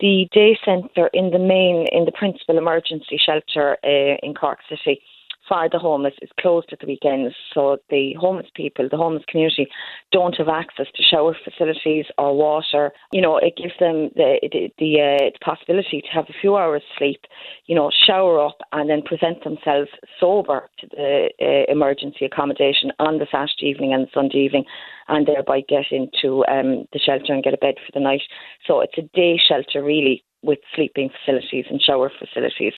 the day centre in the principal emergency shelter in Cork City for the homeless is closed at the weekends, so the homeless people, the homeless community, don't have access to shower facilities or water. It gives them the possibility to have a few hours sleep, shower up and then present themselves sober to the emergency accommodation on the Saturday evening and Sunday evening, and thereby get into the shelter and get a bed for the night. So it's a day shelter really, with sleeping facilities and shower facilities.